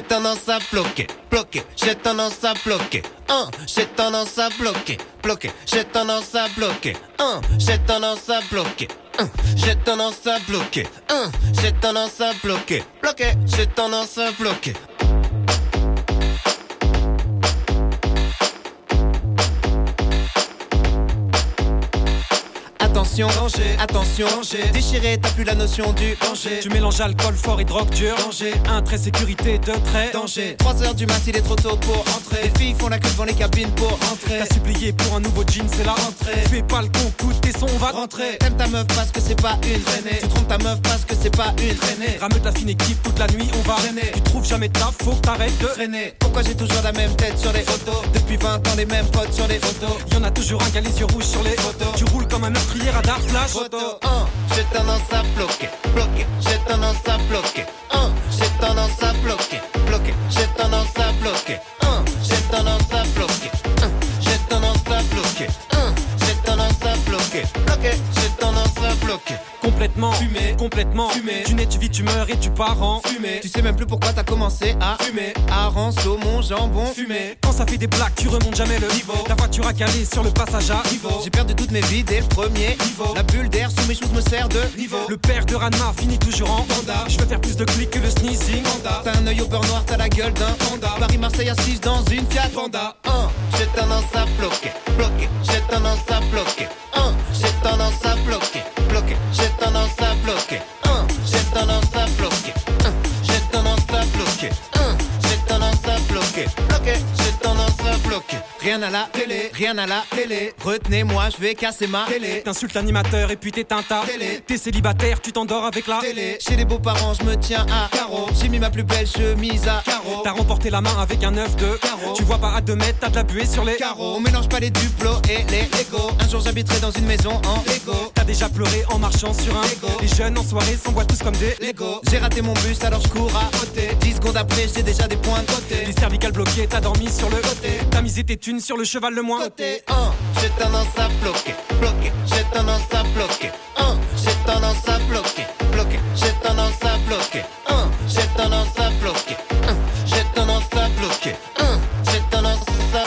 Speaker 1: tendance à bloquer, bloquer, j'ai tendance à bloquer. Un, j'ai tendance à bloquer, bloquer, j'ai tendance à bloquer. Un, j'ai tendance à bloquer. Un, j'ai tendance à bloquer. Un, j'ai tendance à bloquer, bloquer, j'ai tendance à bloquer. Attention, danger, attention, danger. Déchiré, t'as plus la notion du danger.
Speaker 22: Tu mélanges alcool fort et drogue dure. Danger, un trait sécurité, deux traits.
Speaker 1: Danger, trois heures du mat, il est trop tôt pour entrer. Les filles font la queue devant les cabines pour entrer.
Speaker 22: T'as supplié pour un nouveau jean, c'est la rentrée. Fais pas le con, coûte tes sons, on va
Speaker 1: rentrer. T'aimes ta meuf parce que c'est pas une traînée. Tu trompes ta meuf parce que c'est pas une traînée.
Speaker 22: Rameute la fine équipe toute la nuit, on va traîner. Tu trouves jamais de taf, faut que t'arrêtes de
Speaker 1: traîner. Pourquoi j'ai toujours la même tête sur les photos? Depuis vingt ans, les mêmes potes sur les photos.
Speaker 22: Y'en a toujours un qui a les yeux rouges sur les photos. Tu roules comme un meurtrier radar flash.
Speaker 1: Un, j'ai tendance à bloquer, bloquer, j'ai tendance à bloquer. Un, j'ai tendance à bloquer, bloquer, j'ai tendance à bloquer. Un, j'ai tendance à bloquer. Un, j'ai tendance à bloquer. Un, j'ai tendance à bloquer, bloquer, j'ai tendance à bloquer.
Speaker 22: Complètement fumé, complètement fumé. Tu nais, tu vis, tu meurs et tu pars en
Speaker 1: fumé. Tu sais même plus pourquoi t'as commencé à fumer. Hareng, saumon, jambon,
Speaker 22: fumé. Quand ça fait des blagues, tu remontes jamais le niveau. Ta voiture a calé sur le passage à niveau.
Speaker 1: J'ai perdu toutes mes vies dès le premier niveau. La bulle d'air sous mes choses me sert de niveau.
Speaker 22: Le père de Ranma finit toujours en panda. Je veux faire plus de clics que le sneezing panda.
Speaker 1: T'as un œil au beurre noir, t'as la gueule d'un panda. Paris-Marseille assise dans une Fiat Panda. Un, j'ai tendance à bloquer, bloquer, j'ai tendance à bloquer. Un, j'ai tendance à bloquer, bloquer, j'ai tendance à bloquer. Un, j'ai tendance à bloquer. Un, j'ai tendance à bloquer. Un, j'ai tendance à bloquer, bloquer, j'ai tendance à bloquer. Rien à la télé, rien à la télé. Retenez-moi, je vais casser ma télé.
Speaker 22: T'insultes l'animateur et puis t'éteins ta télé. T'es célibataire, tu t'endors avec la
Speaker 1: télé. Chez les beaux-parents, je me tiens à carreau. J'ai mis ma plus belle chemise à carreau.
Speaker 22: T'as remporté la main avec un œuf de carreau. Tu vois pas à deux mètres, t'as de la buée sur les
Speaker 1: carreaux. On mélange pas les duplos et les Lego. Un jour j'habiterai dans une maison en Lego.
Speaker 22: T'as déjà pleuré en marchant sur un Lego. Les jeunes en soirée s'emboîtent tous comme des
Speaker 1: Lego. J'ai raté mon bus alors je cours à côté. dix secondes après j'ai déjà des points de côté.
Speaker 22: Les cervicales bloquées, t'as dormi sur le côté. T'as misé tes thunes sur le cheval le moins
Speaker 1: côté. Un, j'ai tendance à bloquer, bloquer, j'ai tendance à bloquer. Un, j'ai tendance à bloquer, bloquer, j'ai tendance à bloquer. Un, j'ai tendance à bloquer. Un, j'ai tendance à bloquer. Un, j'ai tendance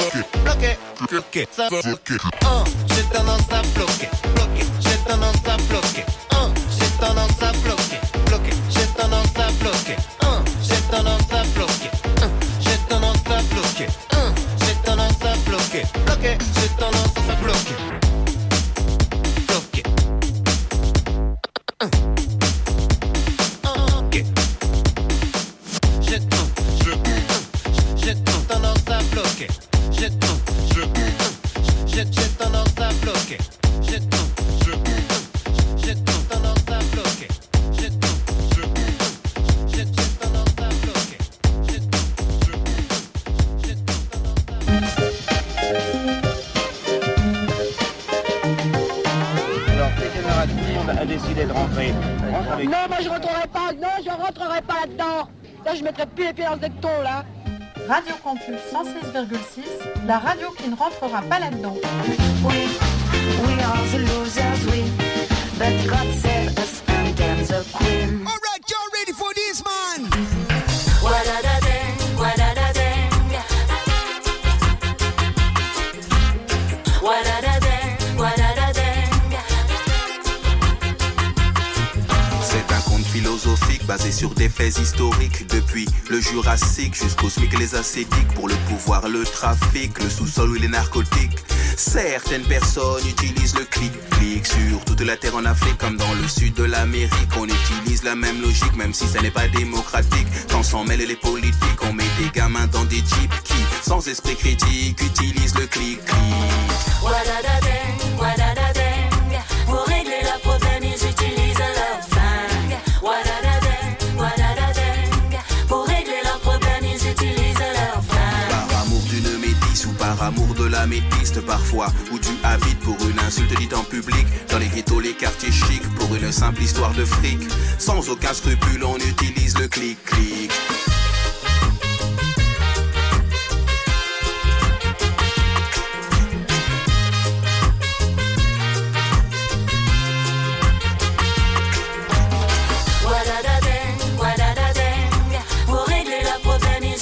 Speaker 1: à bloquer, bloquer, ça bloquer. Un, j'ai tendance à bloquer, bloquer, j'ai tendance à bloquer. Un, j'ai tendance à bloquer, bloquer, j'ai tendance à bloquer. Un, j'ai tendance à bloquer. Un, j'ai tendance à bloquer. Un, j'ai tendance à bloquer, bloquer, j'ai tendance à bloquer. Bloquer. Un. Ok. J'ai j'ai tendance à bloquer. J'ai j'ai j'ai tendance à bloquer. J'ai j'ai tendance à bloquer. J'ai j'ai j'ai tendance à bloquer. J'ai j'ai
Speaker 23: Alors, Dégénérative a décidé de rentrer. Rentre avec...
Speaker 24: Non, moi je rentrerai pas, non, je rentrerai pas là-dedans. Là, je mettrai plus les pieds dans le decton, là.
Speaker 25: Radio Campus cent six virgule six, la radio qui ne rentrera pas là-dedans.
Speaker 26: We, we are the losers, we, but God save us and damn the queen.
Speaker 27: Alright, y'all ready for this, man?
Speaker 26: Wa-da-da-dang, wa-da-da-dang. Wa-da-da-dang, wa-da-da-dang.
Speaker 28: C'est un conte philosophique basé sur des faits historiques. Depuis le Jurassique jusqu'au SMIC et les ascétiques. Pour le pouvoir, le trafic, le sous-sol ou les narcotiques. Certaines personnes utilisent le clic-clic sur toute la terre en Afrique comme dans le sud de l'Amérique. On utilise la même logique même si ça n'est pas démocratique. Quand s'en mêlent les politiques, on met des gamins dans des jeeps qui, sans esprit critique, utilisent le clic-clic.
Speaker 26: Wa-da-da-dang, wa-da-da-dang. Pour régler le problème, ils utilisent leur flingue. Wa-da-da-dang, wa-da-da-dang. Pour régler leur problème, ils utilisent leur flingue.
Speaker 28: Par amour d'une métisse ou par amour de la métiste parfois, où tu habites pour une insulte dite en public, dans les ghettos, les quartiers chics, pour une simple histoire de fric. Sans aucun scrupule, on utilise le clic-clic.
Speaker 26: Wa-da-da-dang, wa-da-da-dang. Pour régler le problème, ils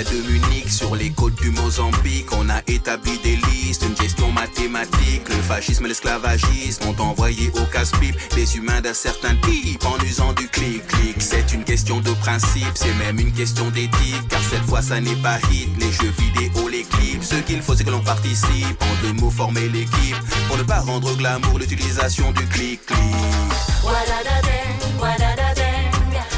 Speaker 28: près de Munich, sur les côtes du Mozambique. On a établi des listes, une gestion mathématique. Le fascisme et l'esclavagisme ont envoyé au casse-pipe des humains d'un certain type en usant du clic-clic. C'est une question de principe, c'est même une question d'éthique, car cette fois ça n'est pas hit, les jeux vidéo, les clips. Ce qu'il faut c'est que l'on participe, en deux mots former l'équipe, pour ne pas rendre glamour l'utilisation du clic-clic.
Speaker 26: Wadadadeng, wadadadeng.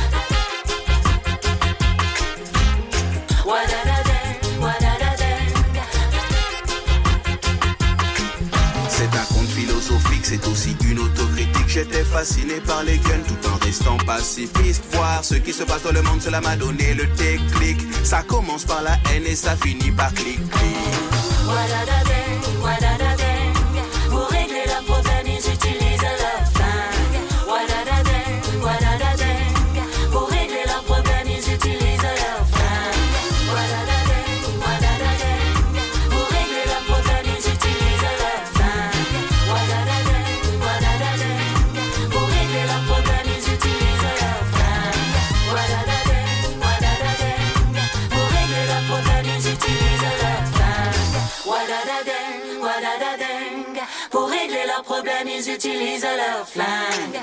Speaker 26: Wadadadeng, wadadadeng.
Speaker 28: C'est un conte philosophique, c'est aussi une autocritique. J'étais fasciné par les guns tout en restant pacifiste. Voir ce qui se passe dans le monde, cela m'a donné le déclic. Ça commence par la haine et ça finit par clic-clic.
Speaker 26: Wadadadeng, wadadadeng. Pour régler leurs problèmes, ils utilisent leur flingue. Wadadadeng, wadadadeng. Pour régler leurs problèmes, ils utilisent leur flingue. Wadadadeng, wadadadeng. Pour régler leurs problèmes, ils utilisent leur flingue. Wadadadeng, wadadadeng. Pour régler leurs problèmes, ils utilisent leur flingue. Wadadadeng, wadadadeng. Pour régler leurs problèmes, ils utilisent leur flingue. Wadadadeng, wadadadeng. Pour régler leurs problèmes, ils utilisent leur flingue.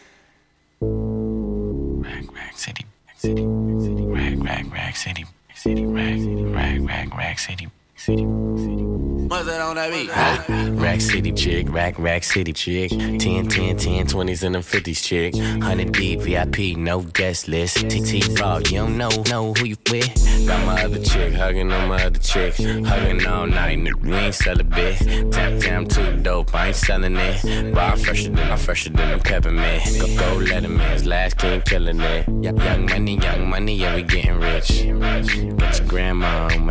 Speaker 2: Rag, rag, city, city, city, rag, rag, rag, city, city, rag, rag, rag, rag, city, city, city.
Speaker 20: What's that on that beat?
Speaker 2: Rack City chick, rack, rack city chick. ten, ten, ten, twenties and them fifties chick. one hundred deep, V I P, no guest list. T T Raw, you don't know, know who you with. Got my other chick, hugging on my other chick. Hugging all night, nigga, we ain't sell a bit. Tap, damn, too dope, I ain't selling it. Bar fresher than, I'm fresher than a peppermint. Go, go, Letterman's last king killing it. Young, young money, young money, yeah, we getting rich. Got your grandma on my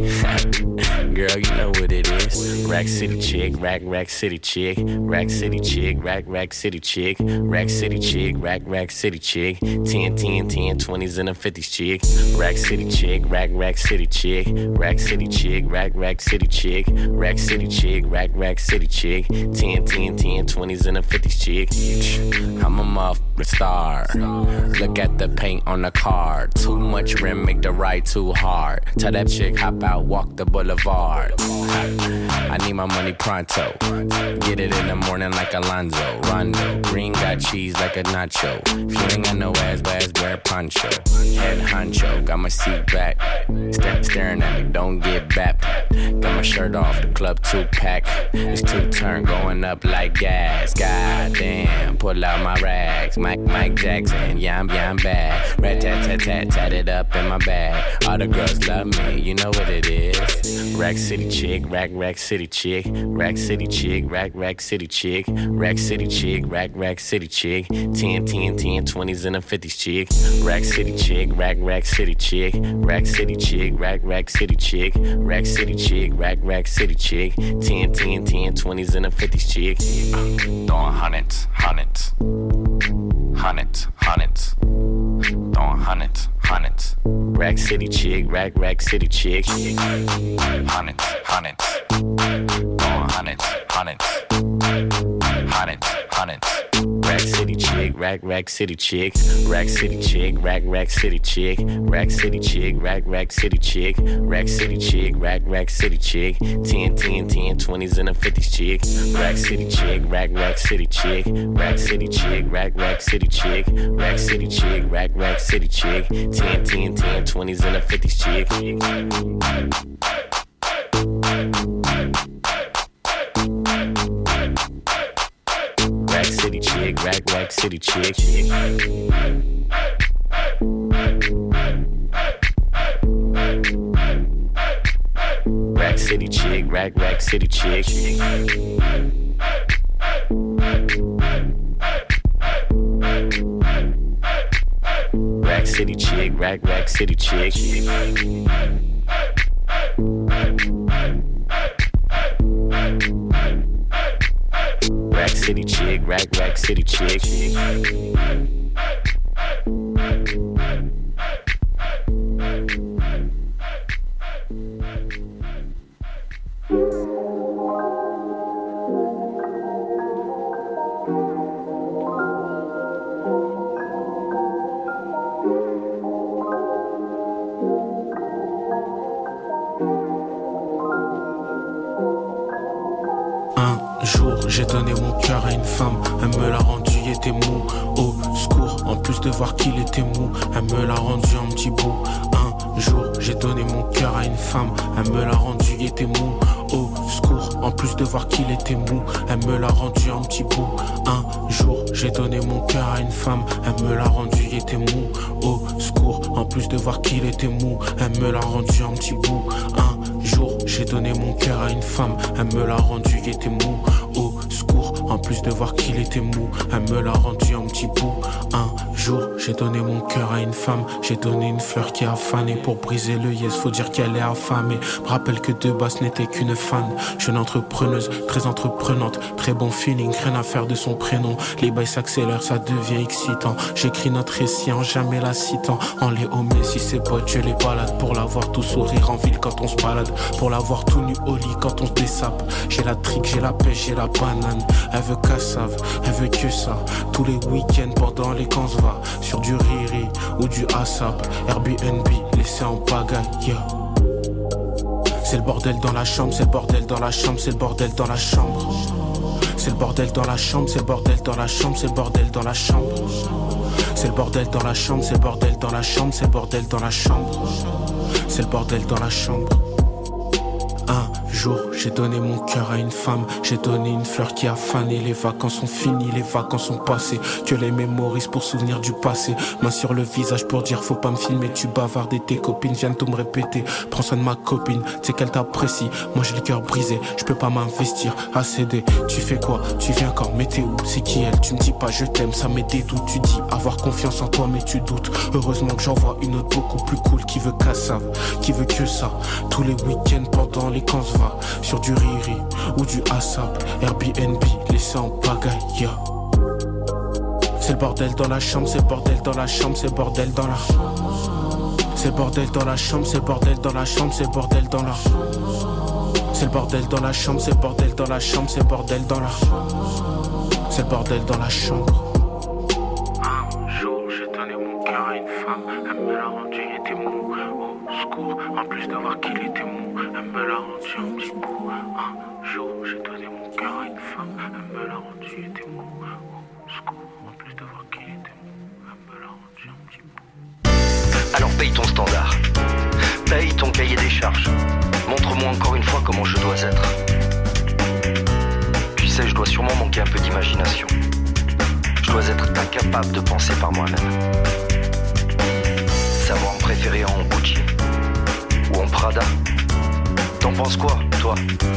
Speaker 2: girl, you know what it is. Rack City chick, rack, rack city chick. Rack City chick, rack, rack city chick. Rack City chick, rack, rack city chick. ten, ten, ten, twenties and them fifties chick. Rack City chick, rack, rack city chick. Rack City chick, rack, rack city chick. Rack City chick, rack, rack city chick. ten, ten, ten, twenties and them fifties chick. I'm a motherfucking star. Look at the paint on the car. Too much rim, make the ride too hard. Tell that chick, hop out, walk the boulevard. I need my money pronto. Get it in the morning like Alonzo. Rondo. Green got cheese like a nacho. If you ain't got no ass, ass, wear a poncho. Head honcho. Got my seat back. St- staring at me, don't get back. Got my shirt off, the club two pack. It's two turn going up like gas. God damn, pull out my rags. Mike, Mike Jackson, yeah, I'm, yeah, I'm bad. Rat tat tat tat, tat it up in my bag. All the girls love me, you know what it is. Rack City chick, rack, rack city chick. Rack City chick, rack, rack city chick. Rack City chick, rack, rack city chick. ten, ten, ten, twenties and them fifties chick. Rack City chick, rack, rack city chick. Rack City chick, rack, rack city chick. Rack City chick, rack, rack city chick. ten, ten, ten, twenties and them fifties chick. Throwing hundreds, hundreds. Hundreds, hundreds. Throwing hundreds, hundreds. Rack City chick, rack, rack city chick. Hundreds, hundreds. Throwing hundreds, hundreds. Hundreds, hundreds. Rack City chick, rack, rack city chick. Rack City chick, rack, rack city chick. Rack City chick, rack, rack city chick. Rack City chick, rack, rack city chick. ten, ten, ten, twenties and them fifties chick. Rack City chick, rack, rack city chick. Rack City chick, rack, rack city chick. Rack City chick, rack, rack city chick. ten, ten, ten, twenties and them fifties chick. Rack City chick, rack, rack city chick. Rack City chick, rack, rack city chick. Rack City chick, rack, rack city chick. Rack City chick, rack, rack city chick.
Speaker 15: j'ai donné mon cœur à une femme, elle me l'a rendu, il était mou. Au secours, en plus de voir qu'il était mou, elle me l'a rendu un petit bout. Un jour, j'ai donné mon cœur à une femme, elle me l'a rendu, il était mou. Au secours, en plus de voir qu'il était mou, elle me l'a rendu un petit bout. Un jour, j'ai donné mon cœur à une femme, elle me l'a rendu, il était mou. Au secours, en plus de voir qu'il était mou, elle me l'a rendu un petit bout. Un jour, j'ai donné mon cœur à une femme, elle me l'a rendu, il était mou. Au secours, en plus de voir qu'il était mou, elle me l'a rendu un petit bout. Un jour, j'ai donné mon cœur à une femme, j'ai donné une fleur qui a fané. Pour briser le yes, faut dire qu'elle est affamée. Me rappelle que de base n'était qu'une fan. Jeune entrepreneuse, très entreprenante, très bon feeling, rien à faire de son prénom. Les bails s'accélèrent, ça devient excitant. J'écris notre récit en jamais la citant. En les hommes, si c'est potes, je les balade. Pour la voir tout sourire en ville quand on se balade. Pour la voir tout nu au lit quand on se dessape. J'ai la trique, j'ai la pêche, j'ai la banane. Elle veut cassave, elle veut que ça. Tous les week-ends pendant les camps se va. Sur du riri ou du ASAP. Airbnb, laissé en pagaille, yeah. C'est le bordel dans la chambre, c'est le bordel dans la chambre, c'est le bordel dans la chambre. C'est le bordel dans la chambre, c'est le bordel dans la chambre, c'est le bordel dans la chambre. C'est le bordel dans la chambre, c'est le bordel dans la chambre, c'est le bordel dans la chambre. C'est le bordel dans la chambre. Un jour, j'ai donné mon cœur à une femme, j'ai donné une fleur qui a fané. Les vacances sont finies, les vacances sont passées, que les mémorisent pour souvenir du passé. Main sur le visage pour dire faut pas me filmer, tu bavardes et tes copines viennent tout me répéter. Prends soin de ma copine, tu sais qu'elle t'apprécie. Moi j'ai le cœur brisé, je peux pas m'investir à céder. Tu fais quoi? Tu viens quand? Mais t'es où? C'est qui elle? Tu me dis pas je t'aime, ça met des doutes. Tu dis avoir confiance en toi mais tu doutes. Heureusement que j'en vois une autre beaucoup plus cool qui veut cassave, qui veut que ça. Tous les week-ends pendant les camps se va. Sur du riri ou du ASAP. Airbnb, laissé en pagaille, yeah. C'est le bordel dans la chambre, c'est le bordel dans la chambre, c'est le bordel dans la. C'est le bordel dans la chambre, c'est le bordel dans la chambre, c'est le bordel dans la. C'est le bordel dans la chambre, c'est le bordel dans la chambre, c'est le bordel dans la. C'est le bordel dans la chambre. Un jour, j'ai donné mon cœur à une femme, elle me l'a rendu, il était mou. Au secours, en plus de voir qu'il était mou, elle me l'a rendu un petit bout. Un jour, j'ai donné mon cœur à une femme, elle me l'a rendu, il était mou. Au secours, en plus de voir qu'il était mou, elle me l'a rendu un petit bout.
Speaker 3: Alors paye ton standard, paye ton cahier des charges. Montre-moi encore une fois comment je dois être. Tu sais, je dois sûrement manquer un peu d'imagination. Je dois être incapable de penser par moi-même. Savoir me préférer en Gucci ou en Prada. T'en penses quoi, toi?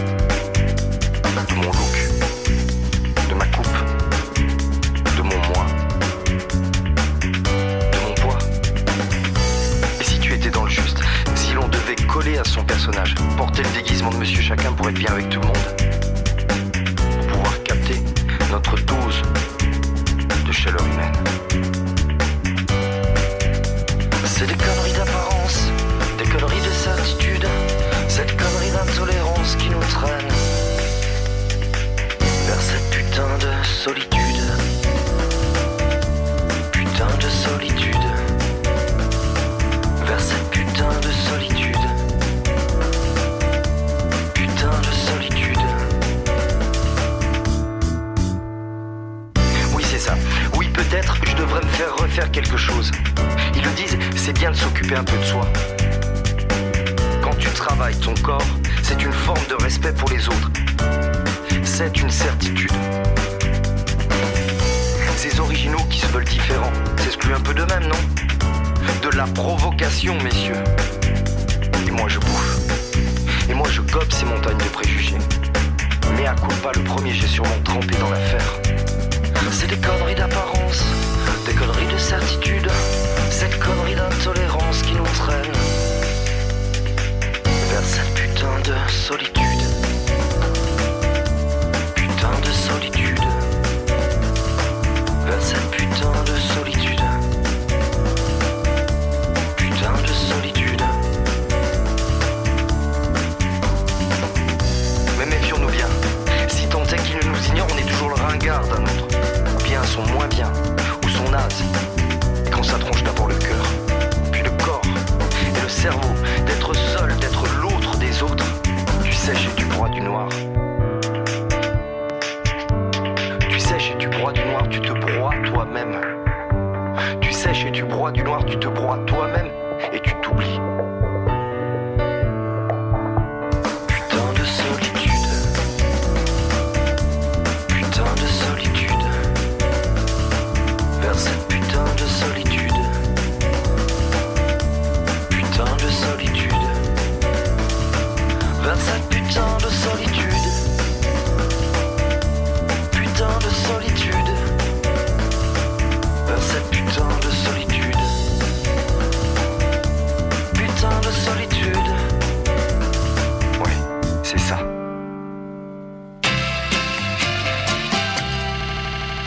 Speaker 3: De mon look, de ma coupe, de mon moi, de mon poids. Et si tu étais dans le juste, si l'on devait coller à son personnage, porter le déguisement de Monsieur Chacun pour être bien avec tout le monde, pour pouvoir capter notre dose de chaleur humaine. C'est des conneries d'apparence, des conneries de certitude, cette connerie d'intolérance qui nous traîne vers cette putain de solitude, putain de solitude, vers cette putain de solitude, putain de solitude. Oui, c'est ça. Oui, peut-être je devrais me faire refaire quelque chose. Ils le disent, c'est bien de s'occuper un peu de soi. Quand tu travailles ton corps, c'est une forme de respect pour les autres. C'est une certitude. Ces originaux qui se veulent différents s'excluent un peu d'eux-mêmes, non? De la provocation, messieurs. Et moi je bouffe. Et moi je gobe ces montagnes de préjugés. Mais à coup pas le premier, j'ai sûrement trempé dans l'affaire. C'est des conneries d'apparence, des conneries de certitude, cette connerie d'intolérance qui nous traîne vers cette putain de solitude, putain de solitude, vers cette putain de solitude, putain de solitude. Mais méfions-nous bien, si tant est qu'ils ne nous ignorent, on est toujours le ringard d'un autre, ou bien sont moins bien, ou toi-même. Tu sèches et tu broies du noir, tu te broies toi-même et tu t'oublies.